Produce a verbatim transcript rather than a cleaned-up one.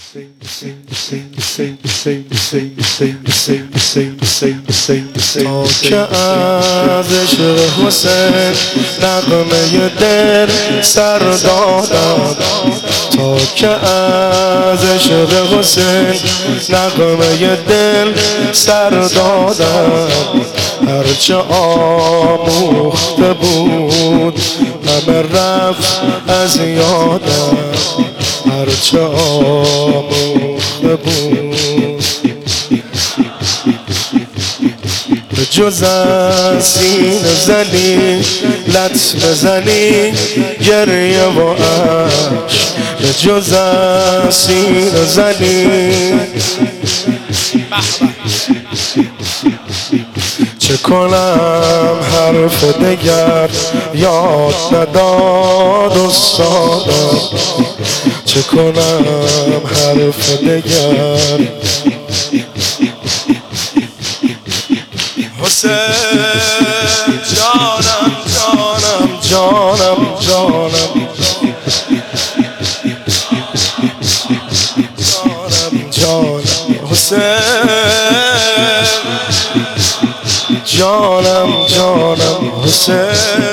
تا که از عشق حسین نغمه دل سر دادم، تا که از عشق حسین نغمه دل سر دادم، هرچه آموخته بود همه رفت از یادم، هرچه آموخته بود جز از سینه زنی لط بزنی گریه و عشق، جز از سینه زنی چه کنم حرف دگر یاد نداد استادم، چه کنم حرف دگر حسین جانم جانم جانم جانم جانم جانم حسین جانم جانم حسین